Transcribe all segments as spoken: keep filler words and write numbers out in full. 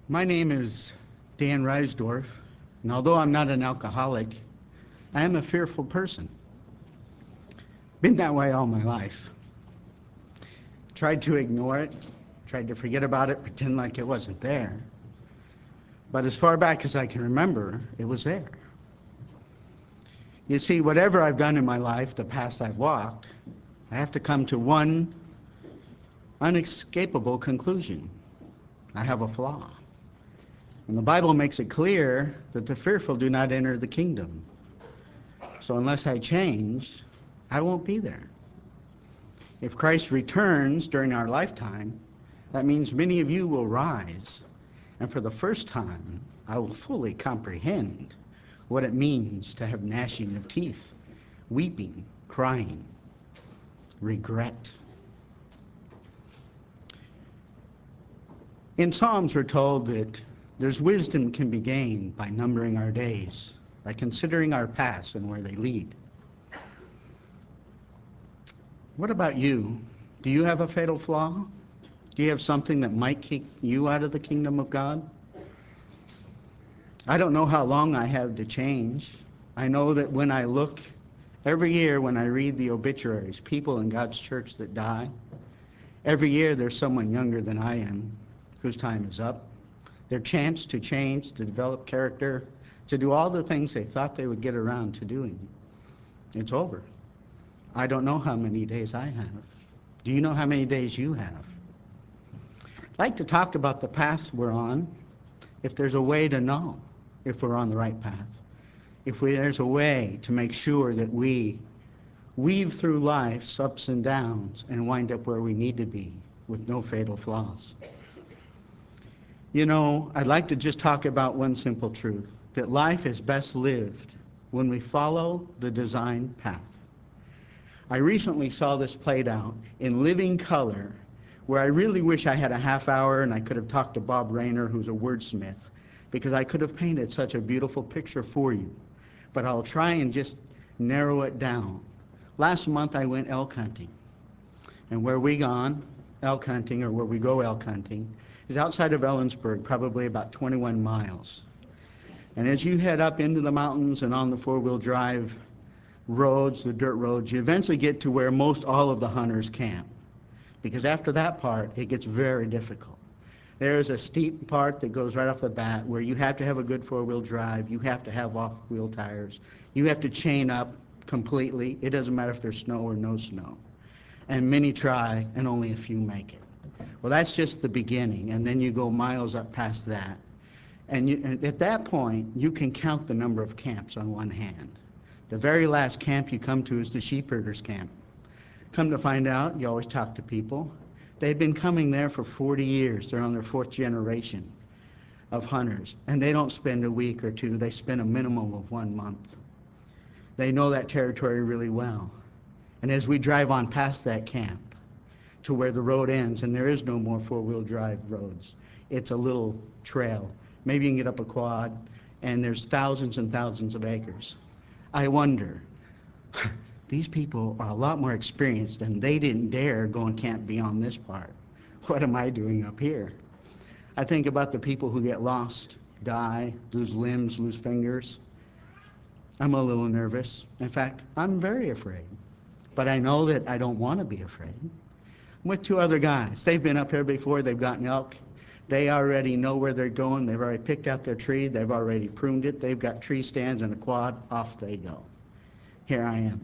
My name is Dan Reisdorf, and although I'm not an alcoholic, I am a fearful person. Been that way all my life. Tried to ignore it, tried to forget about it, pretend like it wasn't there. But as far back as I can remember, it was there. You see, whatever I've done in my life, the path I've walked, I have to come to one unescapable conclusion. I have a flaw. And the Bible makes it clear that the fearful do not enter the kingdom. So unless I change, I won't be there. If Christ returns during our lifetime, that means many of you will rise, and for the first time, I will fully comprehend what it means to have gnashing of teeth, weeping, crying, regret. In Psalms, we're told that there's wisdom can be gained by numbering our days, by considering our past and where they lead. What about you? Do you have a fatal flaw? Do you have something that might kick you out of the kingdom of God? I don't know how long I have to change. I know that when I look, every year when I read the obituaries, people in God's church that die, every year there's someone younger than I am whose time is up. Their chance to change, to develop character, to do all the things they thought they would get around to doing, it's over. I don't know how many days I have. Do you know how many days you have? I'd like to talk about the path we're on, if there's a way to know if we're on the right path, if we, there's a way to make sure that we weave through life's ups and downs and wind up where we need to be with no fatal flaws. You know, I'd like to just talk about one simple truth, that life is best lived when we follow the design path. I recently saw this played out in living color, where I really wish I had a half hour and I could have talked to Bob Rayner, who's a wordsmith, because I could have painted such a beautiful picture for you. But I'll try and just narrow it down. Last month I went elk hunting, and where we gone elk hunting, or where we go elk hunting, is outside of Ellensburg, probably about twenty-one miles. And as you head up into the mountains and on the four-wheel drive roads, the dirt roads, you eventually get to where most all of the hunters camp. Because after that part, it gets very difficult. There's a steep part that goes right off the bat where you have to have a good four-wheel drive, you have to have off-wheel tires, you have to chain up completely. It doesn't matter if there's snow or no snow. And many try, and only a few make it. Well, that's just the beginning, and then you go miles up past that. And, you, and at that point, you can count the number of camps on one hand. The very last camp you come to is the sheep herders camp. Come to find out, you always talk to people, they've been coming there for forty years. They're on their fourth generation of hunters, and they don't spend a week or two, they spend a minimum of one month. They know that territory really well. And as we drive on past that camp to where the road ends, and there is no more four-wheel drive roads, it's a little trail. Maybe you can get up a quad, and there's thousands and thousands of acres. I wonder, these people are a lot more experienced, and they didn't dare go and camp beyond this part. What am I doing up here? I think about the people who get lost, die, lose limbs, lose fingers. I'm a little nervous. In fact, I'm very afraid. But I know that I don't want to be afraid. I'm with two other guys. They've been up here before. They've gotten elk. They already know where they're going. They've already picked out their tree. They've already pruned it. They've got tree stands and a quad. Off they go. Here I am,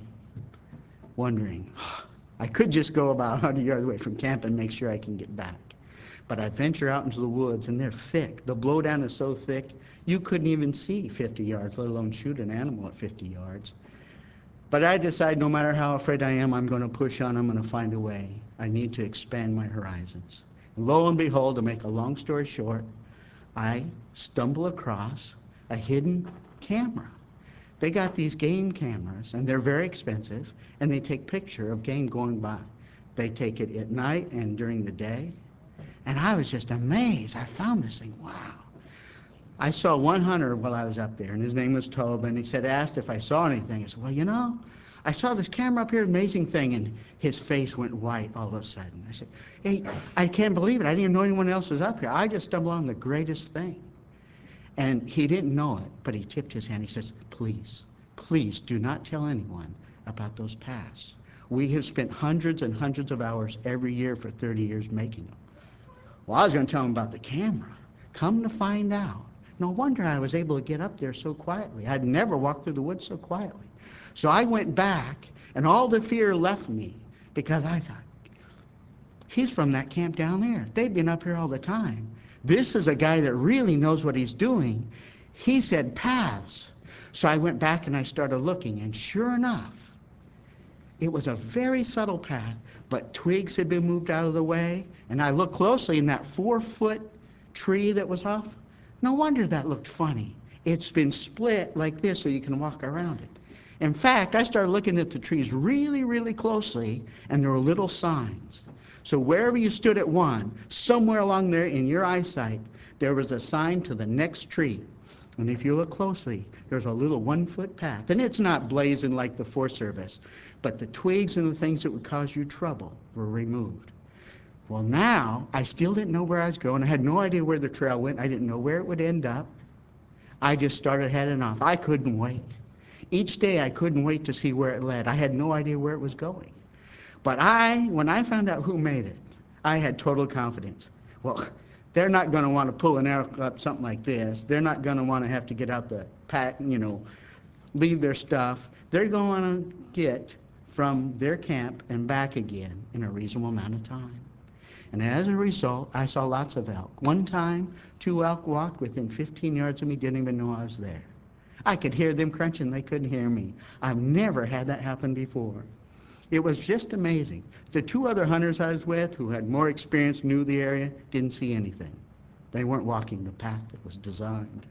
wondering, I could just go about one hundred yards away from camp and make sure I can get back. But I venture out into the woods, and they're thick. The blowdown is so thick, you couldn't even see fifty yards, let alone shoot an animal at fifty yards. But I decide no matter how afraid I am, I'm going to push on. I'm going to find a way. I need to expand my horizons. Lo and behold, to make a long story short, I stumble across a hidden camera. They got these game cameras, and they're very expensive, and they take picture of game going by. They take it at night and during the day. And I was just amazed. I found this thing. Wow. I saw one hunter while I was up there, and his name was Tobe, and he said, asked if I saw anything. I said, well, you know, I saw this camera up here, amazing thing, and his face went white all of a sudden. I said, hey, I can't believe it. I didn't even know anyone else was up here. I just stumbled on the greatest thing. And he didn't know it, but he tipped his hand. He says, please, please do not tell anyone about those paths. We have spent hundreds and hundreds of hours every year for thirty years making them. Well, I was going to tell him about the camera. Come to find out, no wonder I was able to get up there so quietly. I'd never walked through the woods so quietly. So I went back, and all the fear left me, because I thought, he's from that camp down there. They've been up here all the time. This is a guy that really knows what he's doing. He said paths. So I went back and I started looking, and sure enough, it was a very subtle path, but twigs had been moved out of the way, and I looked closely, and that four-foot tree that was off, no wonder that looked funny. It's been split like this so you can walk around it. In fact, I started looking at the trees really, really closely, and there were little signs. So wherever you stood at one, somewhere along there in your eyesight, there was a sign to the next tree. And if you look closely, there's a little one-foot path. And it's not blazing like the Forest Service, but the twigs and the things that would cause you trouble were removed. Well, now, I still didn't know where I was going. I had no idea where the trail went. I didn't know where it would end up. I just started heading off. I couldn't wait. Each day, I couldn't wait to see where it led. I had no idea where it was going. But I, when I found out who made it, I had total confidence. Well, they're not going to want to pull an arrow up something like this. They're not going to want to have to get out the pack, you know, leave their stuff. They're going to get from their camp and back again in a reasonable amount of time. And as a result, I saw lots of elk. One time, two elk walked within fifteen yards of me, didn't even know I was there. I could hear them crunching, they couldn't hear me. I've never had that happen before. It was just amazing. The two other hunters I was with, who had more experience, knew the area, didn't see anything. They weren't walking the path that was designed.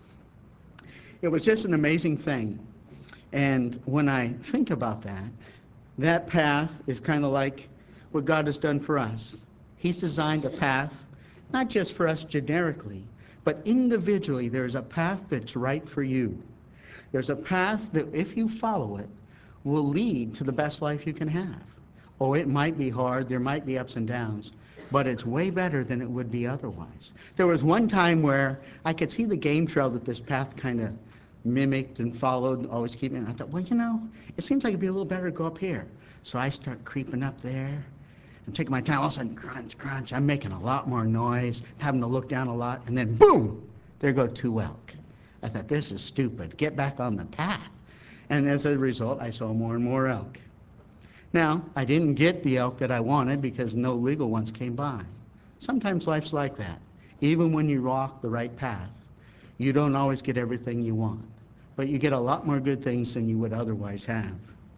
It was just an amazing thing. And when I think about that, that path is kind of like what God has done for us. He's designed a path, not just for us generically, but individually. There's a path that's right for you. There's a path that, if you follow it, will lead to the best life you can have. Oh, it might be hard, there might be ups and downs, but it's way better than it would be otherwise. There was one time where I could see the game trail that this path kind of mimicked and followed, always keeping it. I thought, well, you know, it seems like it'd be a little better to go up here. So I start creeping up there and taking my time. All of a sudden, crunch, crunch. I'm making a lot more noise, having to look down a lot, and then boom, there go two elk. I thought, this is stupid. Get back on the path. And as a result, I saw more and more elk. Now, I didn't get the elk that I wanted because no legal ones came by. Sometimes life's like that. Even when you walk the right path, you don't always get everything you want, but you get a lot more good things than you would otherwise have.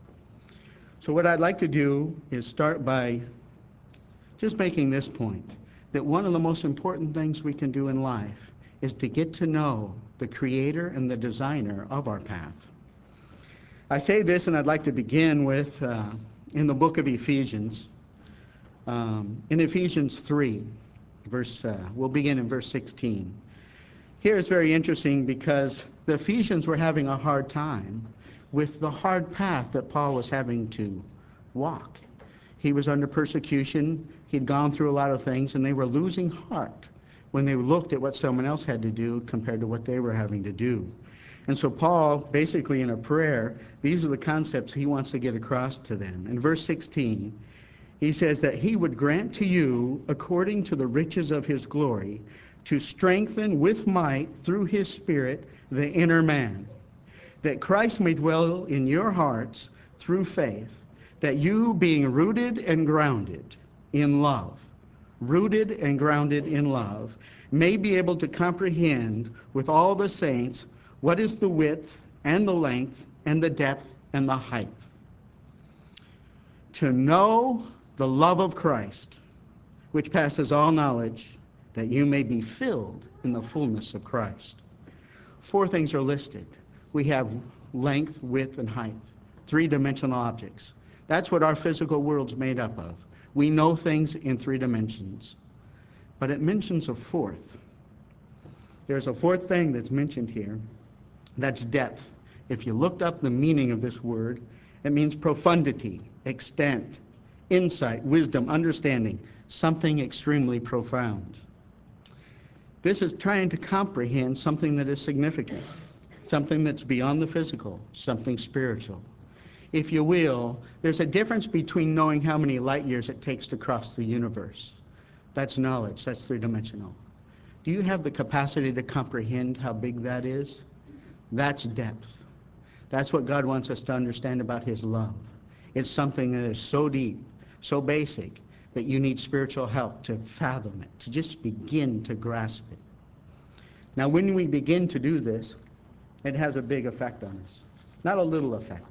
So what I'd like to do is start by just making this point, that one of the most important things we can do in life is to get to know the creator and the designer of our path. I say this, and I'd like to begin with uh, in the book of Ephesians. Um, in Ephesians three, verse, uh, we'll begin in verse sixteen. Here it's very interesting because the Ephesians were having a hard time with the hard path that Paul was having to walk. He was under persecution. He'd gone through a lot of things, and they were losing heart when they looked at what someone else had to do compared to what they were having to do. And so Paul, basically in a prayer, these are the concepts he wants to get across to them. In verse sixteen, he says that he would grant to you, according to the riches of his glory, to strengthen with might through his Spirit the inner man, that Christ may dwell in your hearts through faith, that you, being rooted and grounded in love, rooted and grounded in love, may be able to comprehend with all the saints what is the width and the length and the depth and the height, to know the love of Christ, which passes all knowledge, that you may be filled in the fullness of Christ. Four things are listed. We have length, width, and height, three-dimensional objects. That's what our physical world's made up of. We know things in three dimensions. But it mentions a fourth. There's a fourth thing that's mentioned here. That's depth. If you looked up the meaning of this word, It means profundity, extent, insight, wisdom, understanding, something extremely profound. This is trying to comprehend something that is significant, something that's beyond the physical, something spiritual. If you will, there's a difference between knowing how many light years it takes to cross the universe. That's knowledge, that's three-dimensional. Do you have the capacity to comprehend how big that is? That's depth. That's what God wants us to understand about his love. It's something that is so deep, so basic, that you need spiritual help to fathom it, to just begin to grasp it. Now, when we begin to do this, it has a big effect on us, not a little effect.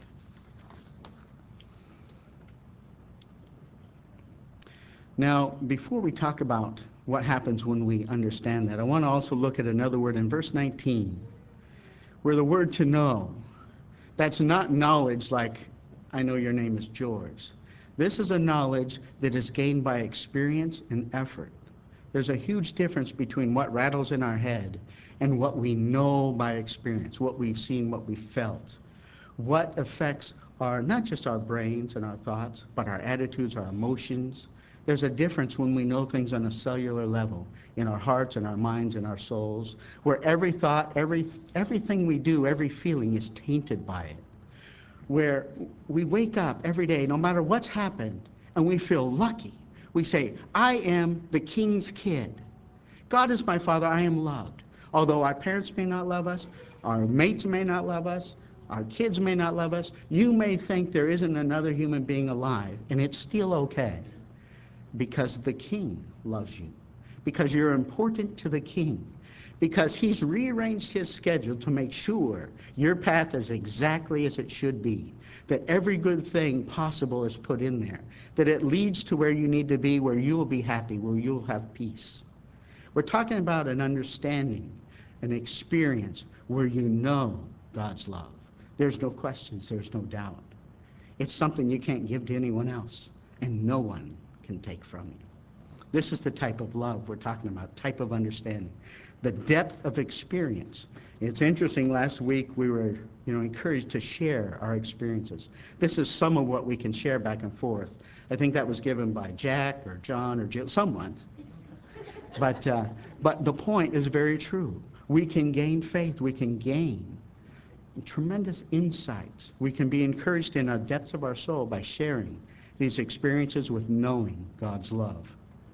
Now, before we talk about what happens when we understand that, I want to also look at another word in verse nineteen, where the word to know, that's not knowledge like, I know your name is George. This is a knowledge that is gained by experience and effort. There's a huge difference between what rattles in our head and what we know by experience, what we've seen, what we've felt, what affects our, not just our brains and our thoughts, but our attitudes, our emotions. There's a difference when we know things on a cellular level, in our hearts and our minds and our souls, where every thought, every everything we do, every feeling is tainted by it. Where we wake up every day, no matter what's happened, and we feel lucky. We say, I am the king's kid. God is my father, I am loved. Although our parents may not love us, our mates may not love us, our kids may not love us, you may think there isn't another human being alive, and it's still okay. Because the king loves you. Because you're important to the king. Because he's rearranged his schedule to make sure your path is exactly as it should be. That every good thing possible is put in there. That it leads to where you need to be, where you will be happy, where you'll have peace. We're talking about an understanding, an experience where you know God's love. There's no questions, there's no doubt. It's something you can't give to anyone else, and no one can take from you. This is the type of love we're talking about, type of understanding, the depth of experience. It's interesting, last week we were you know, encouraged to share our experiences. This is some of what we can share back and forth. I think that was given by Jack or John or Jill, someone. But, uh, but the point is very true. We can gain faith, we can gain tremendous insights. We can be encouraged in our depths of our soul by sharing these experiences with knowing God's love.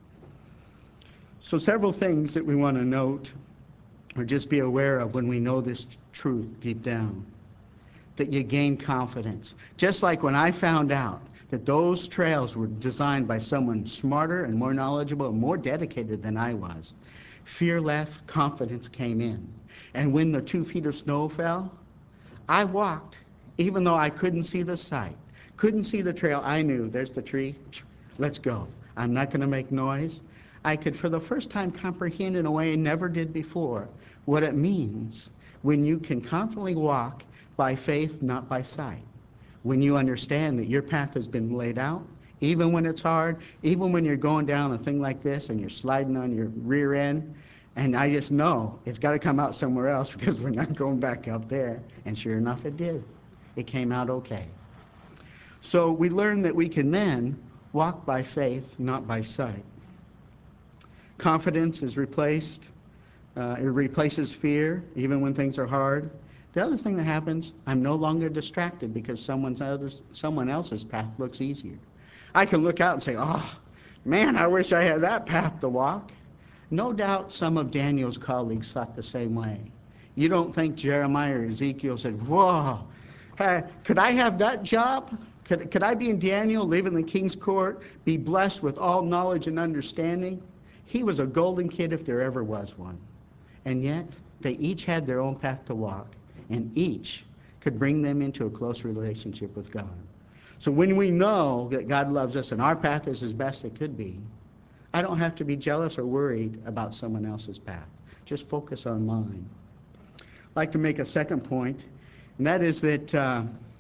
So several things that we want to note or just be aware of when we know this truth deep down. That you gain confidence. Just like when I found out that those trails were designed by someone smarter and more knowledgeable and more dedicated than I was, fear left, confidence came in. And when the two feet of snow fell, I walked, even though I couldn't see the sight, couldn't see the trail. I knew, there's the tree, let's go. I'm not going to make noise. I could, for the first time, comprehend in a way I never did before what it means when you can confidently walk by faith, not by sight. When you understand that your path has been laid out, even when it's hard, even when you're going down a thing like this and you're sliding on your rear end, and I just know it's got to come out somewhere else because we're not going back up there. And sure enough, it did. It came out okay. So we learn that we can then walk by faith, not by sight. Confidence is replaced. Uh, it replaces fear, even when things are hard. The other thing that happens, I'm no longer distracted because someone's other, someone else's path looks easier. I can look out and say, oh, man, I wish I had that path to walk. No doubt some of Daniel's colleagues thought the same way. You don't think Jeremiah or Ezekiel said, whoa, hey, could I have that job? Could, could I be in Daniel, live in the king's court, be blessed with all knowledge and understanding? He was a golden kid if there ever was one. And yet, they each had their own path to walk, and each could bring them into a close relationship with God. So when we know that God loves us and our path is as best it could be, I don't have to be jealous or worried about someone else's path. Just focus on mine. I'd like to make a second point, and that is that uh,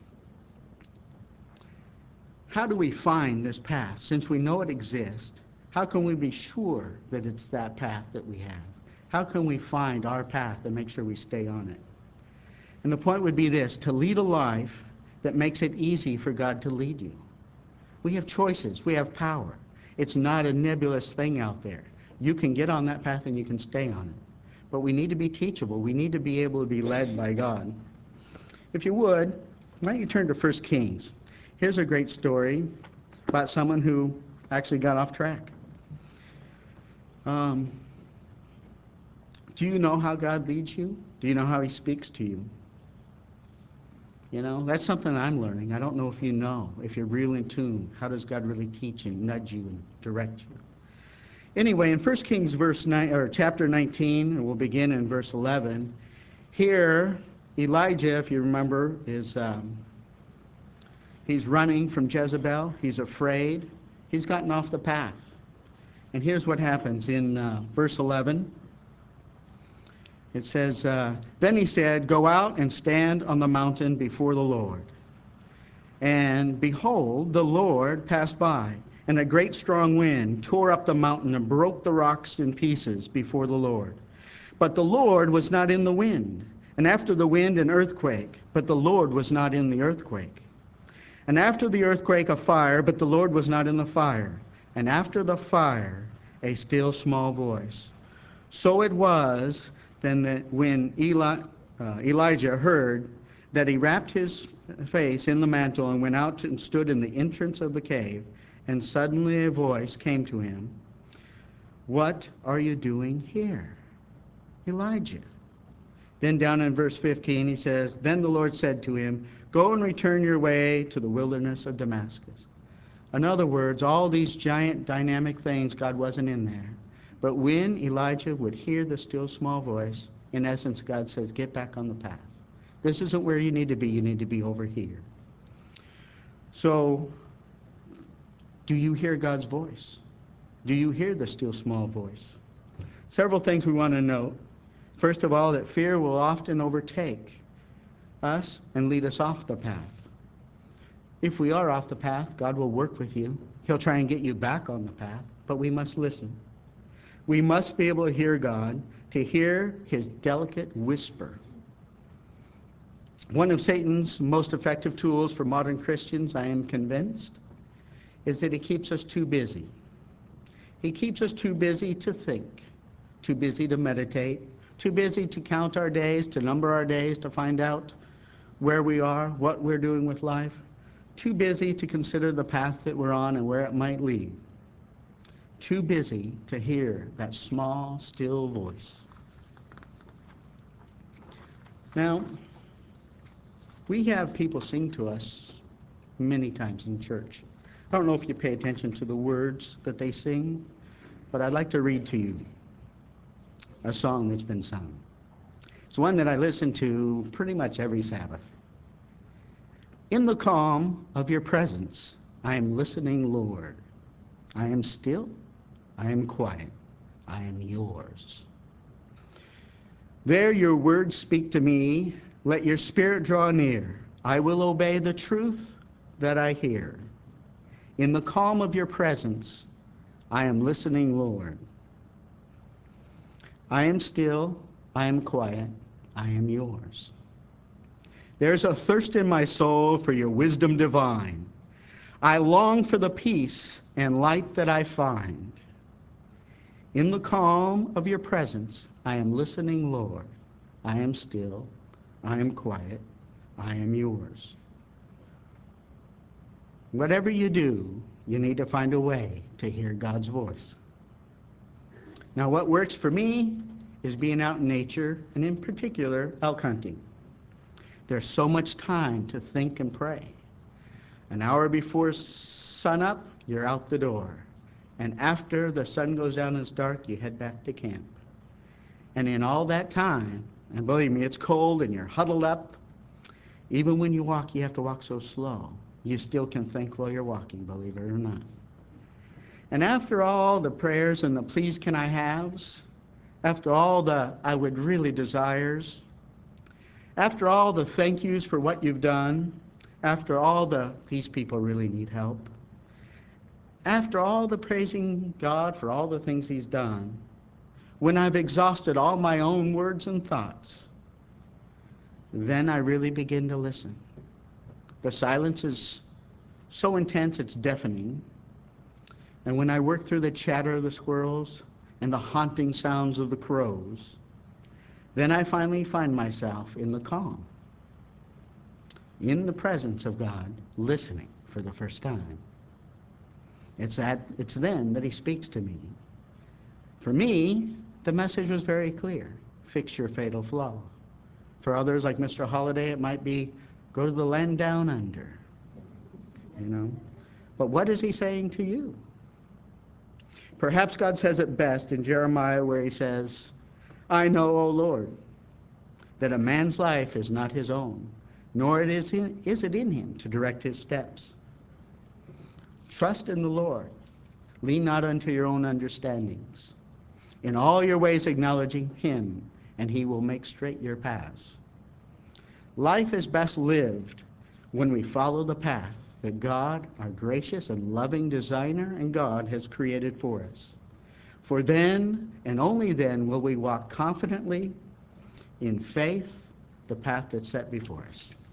how do we find this path? Since we know it exists, how can we be sure that it's that path that we have? How can we find our path and make sure we stay on it? And the point would be this: to lead a life that makes it easy for God to lead you. We have choices. We have power. It's not a nebulous thing out there. You can get on that path and you can stay on it. But we need to be teachable. We need to be able to be led by God. If you would, why don't you turn to First Kings? Here's a great story about someone who actually got off track. Um, do you know how God leads you? Do you know how he speaks to you? You know, that's something I'm learning. I don't know if you know, if you're real in tune. How does God really teach and nudge you and direct you? Anyway, in First Kings verse nine, or chapter nineteen, and we'll begin in verse eleven, here Elijah, if you remember, is um, he's running from Jezebel. He's afraid. He's gotten off the path. And here's what happens in uh, verse eleven. It says, uh, Then he said, Go out and stand on the mountain before the Lord. And behold, the Lord passed by, and a great strong wind tore up the mountain and broke the rocks in pieces before the Lord. But the Lord was not in the wind. And after the wind, an earthquake, but the Lord was not in the earthquake. And after the earthquake, a fire, but the Lord was not in the fire. And after the fire, a still small voice. So it was then that when Eli, uh, Elijah heard that, he wrapped his face in the mantle and went out and stood in the entrance of the cave. And suddenly a voice came to him, What are you doing here, Elijah? Then down in verse fifteen he says, Then the Lord said to him, Go and return your way to the wilderness of Damascus. In other words, all these giant dynamic things, God wasn't in there. But when Elijah would hear the still small voice, in essence, God says, get back on the path. This isn't where you need to be. You need to be over here. So, do you hear God's voice? Do you hear the still small voice? Several things we want to note. First of all, that fear will often overtake us and lead us off the path. If we are off the path, God will work with you. He'll try and get you back on the path, but we must listen. We must be able to hear God, to hear his delicate whisper. One of Satan's most effective tools for modern Christians, I am convinced, is that he keeps us too busy. He keeps us too busy to think, too busy to meditate, too busy to count our days, to number our days, to find out where we are, what we're doing with life, too busy to consider the path that we're on and where it might lead. Too busy to hear that small, still voice. Now, we have people sing to us many times in church. I don't know if you pay attention to the words that they sing, but I'd like to read to you a song that's been sung. It's one that I listen to pretty much every Sabbath. In the calm of your presence, I am listening, Lord. I am still. I am quiet. I am yours. There your words speak to me. Let your spirit draw near. I will obey the truth that I hear. In the calm of your presence, I am listening, Lord. I am still. I am quiet. I am yours. There's a thirst in my soul for your wisdom divine. I long for the peace and light that I find. In the calm of your presence, I am listening, Lord. I am still. I am quiet. I am yours. Whatever you do, you need to find a way to hear God's voice. Now, what works for me is being out in nature, and in particular, elk hunting. There's so much time to think and pray. An hour before sunup, you're out the door. And after the sun goes down and it's dark, you head back to camp. And in all that time, and believe me, it's cold and you're huddled up. Even when you walk, you have to walk so slow. You still can think while you're walking, believe it or not. And after all the prayers and the please can I haves, after all the I would really desires, after all the thank yous for what you've done, after all the these people really need help, after all the praising God for all the things he's done, when I've exhausted all my own words and thoughts, then I really begin to listen. The silence is so intense it's deafening. And when I work through the chatter of the squirrels and the haunting sounds of the crows, then I finally find myself in the calm, in the presence of God, listening for the first time. It's that it's then that he speaks to me. For me, the message was very clear. Fix your fatal flaw. For others, like Mister Holliday, it might be go to the land down under. You know? But what is he saying to you? Perhaps God says it best in Jeremiah, where he says, I know, O Lord, that a man's life is not his own, nor it is, in, is it in him to direct his steps. Trust in the Lord. Lean not unto your own understandings. In all your ways acknowledging him, and he will make straight your paths. Life is best lived when we follow the path that God, our gracious and loving designer and God, has created for us. For then, and only then, will we walk confidently in faith, the path that's set before us.